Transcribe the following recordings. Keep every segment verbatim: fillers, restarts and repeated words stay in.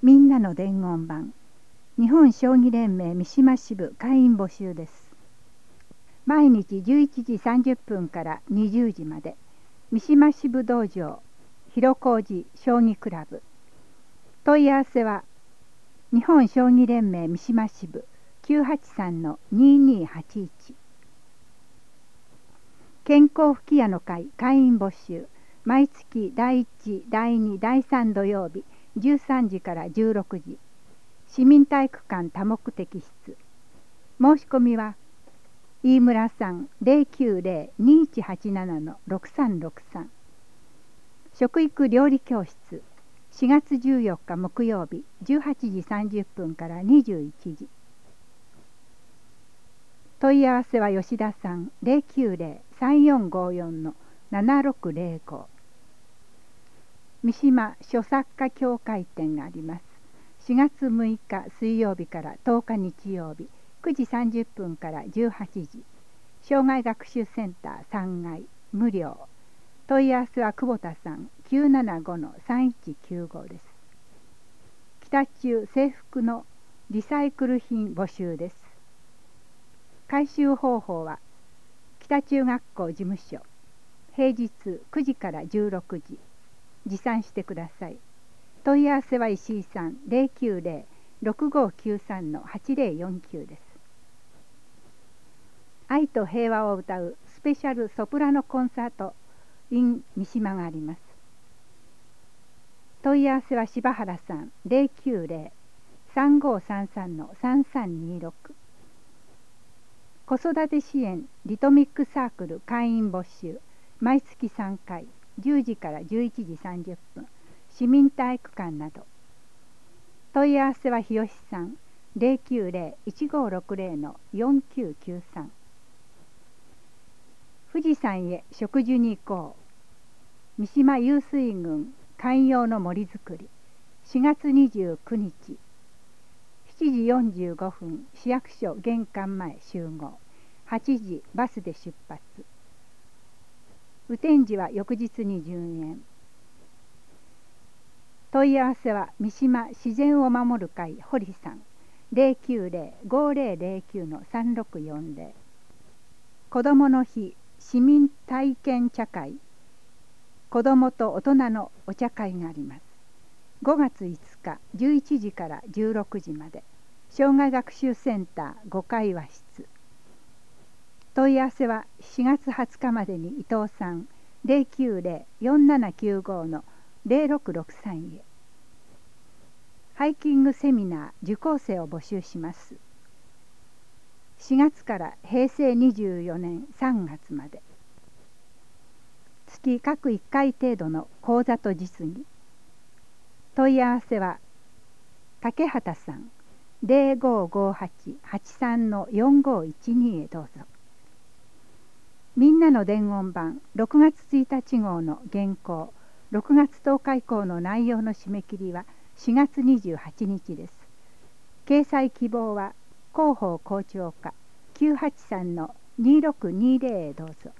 みんなの伝言板、日本将棋連盟三島支部会員募集です。毎日じゅういちじさんじゅっぷんからにじゅうじまで、三島支部道場広小路将棋クラブ。問い合わせは日本将棋連盟三島支部 きゅうはちさんのににーはちいち。健康吹き矢の会会員募集、毎月だいいち、だいに、だいさん土曜日じゅうさんじからじゅうろくじ、市民体育館多目的室。申し込みは飯村さん ゼロきゅうゼロ にいちはちなな ろくさんろくさん。食育料理教室、しがつじゅうよっか木曜日じゅうはちじさんじゅっぷんからにじゅういちじ。問い合わせは吉田さん ゼロきゅうゼロ さんよんごよん ななろくゼロご。三島書作家協会展があります。しがつむいか水曜日からとおか日曜日くじさんじゅっぷんからじゅうはちじ。障害学習センターさんがい無料。問い合わせは久保田さん きゅうななごのさんいちきゅうご です。北中制服のリサイクル品募集です。回収方法は北中学校事務所、平日くじからじゅうろくじ、持参してください。問い合わせは石井さん ゼロきゅうゼロ ろくごきゅうさんのはちゼロよんきゅう です。愛と平和を歌うスペシャルソプラノコンサート in 三島があります。問い合わせは柴原さん ゼロきゅうゼロ さんごさんさんのさんさんにろく。子育て支援リトミックサークル会員募集、毎月さんかいじゅうじからじゅういちじさんじゅっぷん、市民体育館など。問い合わせは日吉さん ゼロきゅうゼロ いちごろくゼロのよんきゅうきゅうさん。富士山へ植樹に行こう、三島湧水群観葉の森づくり、しがつにじゅうくにちしちじよんじゅうごふん、市役所玄関前集合、はちじバスで出発。雨天時は翌日にじゅうえん。問い合わせは三島自然を守る会堀さん ゼロきゅうゼロ ごゼロゼロきゅうのさんろくよんゼロ。子どもの日市民体験茶会、子どもと大人のお茶会があります。ごがついつかじゅういちじからじゅうろくじまで、障害学習センターごかいわ室。問い合わせはしがつはつかまでに伊藤さん ゼロきゅうゼロ よんななきゅうごのゼロろくろくさんへ。ハイキングセミナー受講生を募集します。しがつからへいせいにじゅうよねんさんがつまで、月各いっかい程度の講座と実技。問い合わせは竹畑さん ゼロごごはち はちさんのよんごいちにへどうぞ。みんなの伝言板ろくがつついたち号の原稿、ろくがつとおか以降の内容の締め切りはしがつにじゅうはちにちです。掲載希望は広報校長課 きゅうはちさんのにろくにゼロへどうぞ。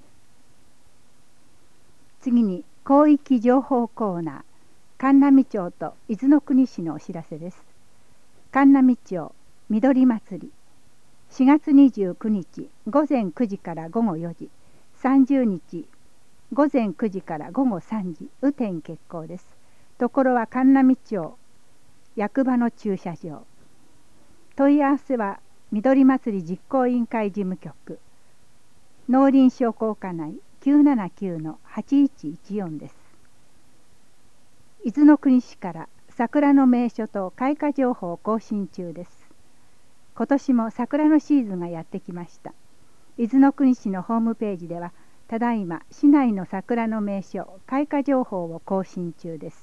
次に広域情報コーナー、神南町と伊豆の国市のお知らせです。神南町緑祭り、しがつにじゅうくにちごぜんくじからごごよじ、さんじゅうにちごぜんくじからごごさんじ、雨天決行です。ところは神南町役場の駐車場。問い合わせは緑祭り実行委員会事務局、農林商工課内 きゅうななきゅうのはちいちいちよん です。伊豆の国市から桜の名所と開花情報を更新中です。今年も桜のシーズンがやってきました。伊豆の国市のホームページではただいま市内の桜の名所開花情報を更新中です。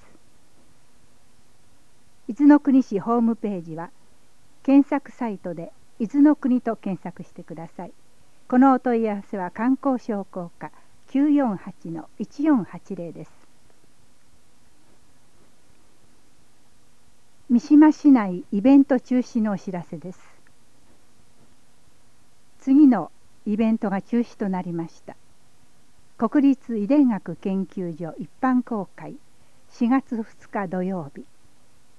伊豆の国市ホームページは検索サイトで伊豆の国と検索してください。このお問い合わせは観光商工課 きゅうよんはちのいちよんはちゼロ です。三島市内イベント中止のお知らせです。次のイベントが中止となりました。国立遺伝学研究所一般公開しがつふつか土曜日、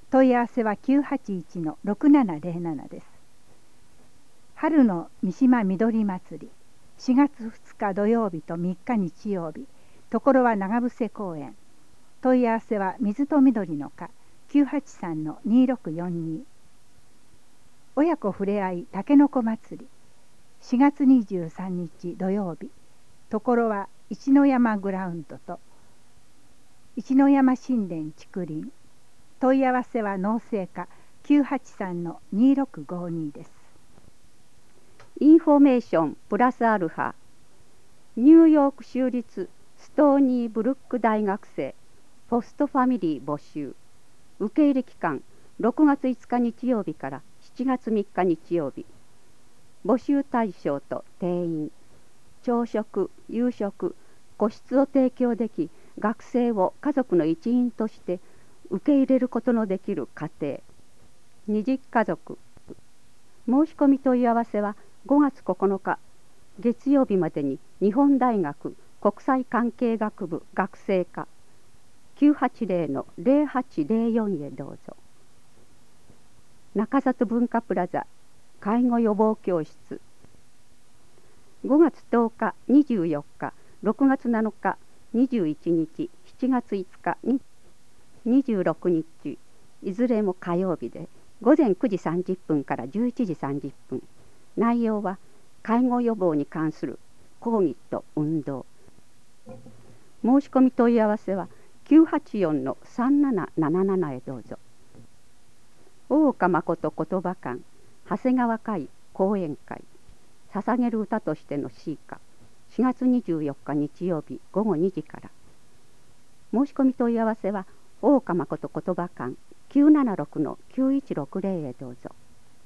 問い合わせは きゅうはちいち の ろくななゼロなな です。春の三島みどり祭り、しがつふつか土曜日とみっか日曜日、ところは長伏公園。問い合わせは水と緑の課 きゅうはちさん の にろくよんに。親子ふれあいたけのこ祭り、しがつにじゅうさんにち土曜日、ところは一の山グラウンドと一の山神殿竹林。問い合わせは農政課 きゅうはちさん の にろくごに です。 インフォメーションプラスアルファ、ニューヨーク州立ストーニーブルック大学生ポストファミリー募集。受け入れ期間ろくがついつか日曜日からしちがつみっか日曜日。募集対象と定員、朝食、夕食、個室を提供でき、学生を家族の一員として受け入れることのできる家庭、二次家族。申し込み問い合わせはごがつここのか月曜日までに日本大学国際関係学部学生課 きゅうはちゼロ の ゼロはちゼロよん へどうぞ。中里文化プラザ介護予防教室、ごがつとおか、にじゅうよっか、ろくがつなのか、にじゅういちにち、しちがついつか、にじゅうろくにち、いずれも火曜日でごぜんくじさんじゅっぷんからじゅういちじさんじゅっぷん。内容は介護予防に関する講義と運動。申し込み問い合わせは きゅうはちよん の さんななななな へどうぞ。大岡誠言葉館長谷川会講演会、捧げる歌としての詩歌、しがつにじゅうよっか日曜日ごごにじから。申し込み問い合わせは大岡誠言葉館 きゅうななろく の きゅういちろくゼロ へどうぞ。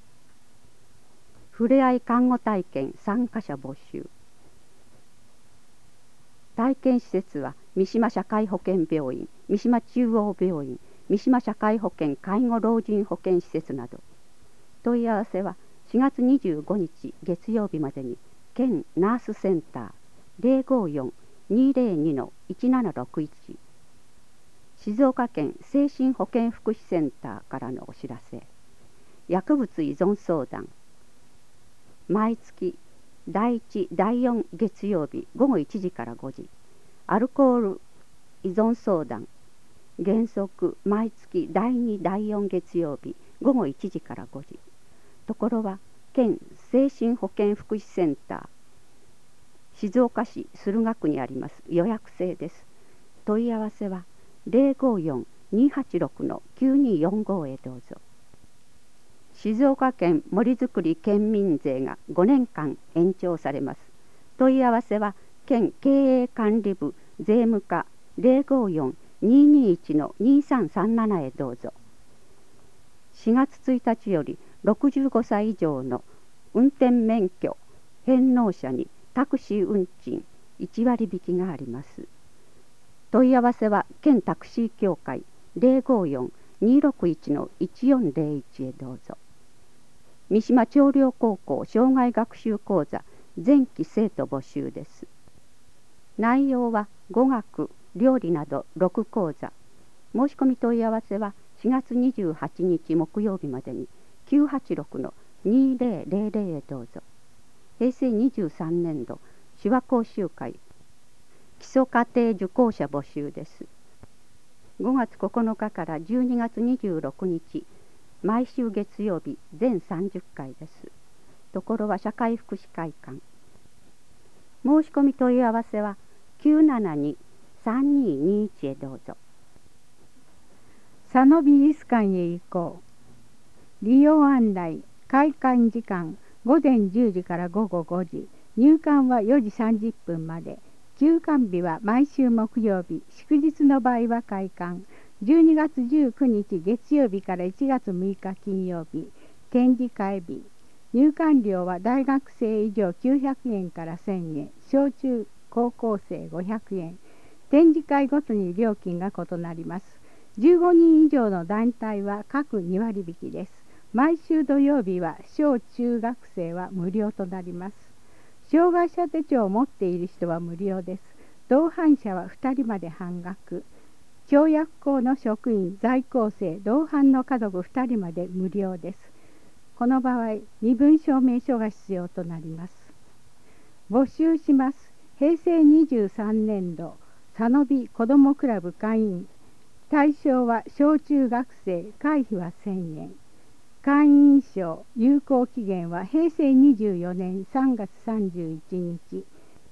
ふれあい看護体験参加者募集。体験施設は三島社会保険病院、三島中央病院、三島社会保険介護老人保健施設など。問い合わせはしがつにじゅうごにち月曜日までに県ナースセンター ゼロごよん にゼロに の いちななろくいち、静岡県精神保健福祉センターからのお知らせ。薬物依存相談、毎月だいいち、だいよん月曜日ごごいちじからごじ。アルコール依存相談、原則毎月だいに、だいよん月曜日ごごいちじからごじ。ところは県精神保健福祉センター静岡市駿河区にあります。予約制です。問い合わせはゼロごよん にはちろく の きゅうによんごへどうぞ。静岡県森づくり県民税がごねんかん延長されます。問い合わせは県経営管理部税務課 ゼロごよん ににいち の にさんさんなな へどうぞ。しがつついたちよりろくじゅうごさい以上の運転免許返納者にタクシー運賃いちわりびきがあります。問い合わせは県タクシー協会 ゼロごよん にろくいち の いちよんゼロいち へどうぞ。三島長陵高校障害学習講座前期生徒募集です。内容は語学、料理などろく講座。申し込み問い合わせはしがつにじゅうはちにち木曜日までにきゅうはちろく の にゼロゼロゼロへどうぞ。へいせいにじゅうさんねんど手話講習会基礎課程受講者募集です。ごがつここのかからじゅうにがつにじゅうろくにち、毎週月曜日全さんじゅっかいです。ところは社会福祉会館。申し込み問い合わせはきゅうななに さんににいちへどうぞ。 佐野美術館へ行こう。利用案内、開館時間ごぜんじゅうじからごごごじ、入館はよじさんじゅっぷんまで。休館日は毎週木曜日、祝日の場合は開館。じゅうにがつじゅうくにち月曜日からいちがつむいか金曜日、展示会日。入館料は大学生以上きゅうひゃくえんからせんえん、小中高校生ごひゃくえん。展示会ごとに料金が異なります。じゅうごにん以上の団体は各にわりびきです。毎週土曜日は小中学生は無料となります。障害者手帳を持っている人は無料です。同伴者はふたりまで半額。 共薬校の職員、在校生、同伴の家族ふたりまで無料です。この場合、身分証明書が必要となります。募集します。へいせいにじゅうさんねんど、佐野美子どもクラブ会員。対象は小中学生、会費はせんえん。会員証、有効期限はへいせいにじゅうよねんさんがつさんじゅういちにち。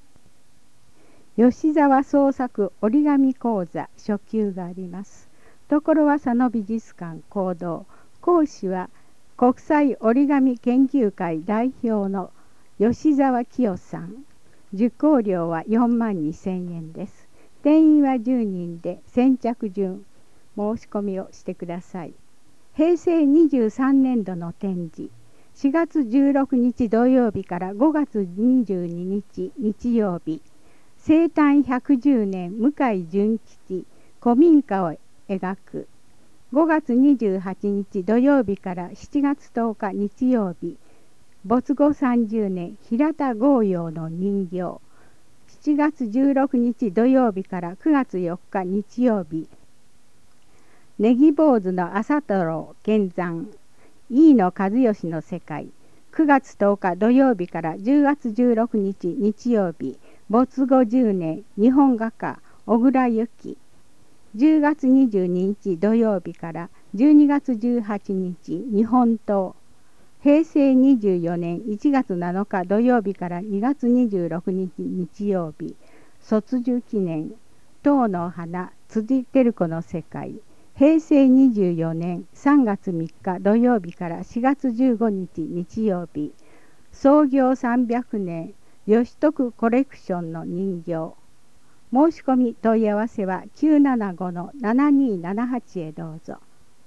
吉沢創作折り紙講座初級があります。ところは佐野美術館講堂。講師は国際折り紙研究会代表の吉沢清さん。受講料はよんまんにせんえんです。定員はじゅうにんで先着順申し込みをしてください。へいせいにじゅうさんねんどの展示、しがつじゅうろくにち土曜日からごがつにじゅうににち日曜日、生誕ひゃくじゅうねん向井純吉古民家を描く。ごがつにじゅうはちにち土曜日からしちがつとおか日曜日、没後さんじゅうねん平田豪陽の人形。しちがつじゅうろくにち土曜日からくがつよっか日曜日、ネギ坊主の朝太郎見山、飯野和義の世界。くがつとおか土曜日からじゅうがつじゅうろくにち日曜日、没後じゅうねん日本画家小倉由紀。じゅうがつにじゅうににち土曜日からじゅうにがつじゅうはちにち日本刀。へいせいにじゅうよねんいちがつなのか土曜日からにがつにじゅうろくにち日曜日、卒寿記念。塔の花辻照子の世界。へいせいにじゅうよねんさんがつみっか土曜日からしがつじゅうごにち日曜日、創業さんびゃくねん吉徳コレクションの人形。申し込み問い合わせは きゅうななごのななにーななはち へどうぞ。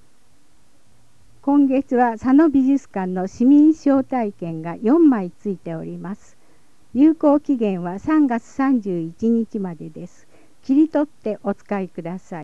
今月は佐野美術館の市民招待券がよんまいついております。有効期限はさんがつさんじゅういちにちまでです。切り取ってお使いください。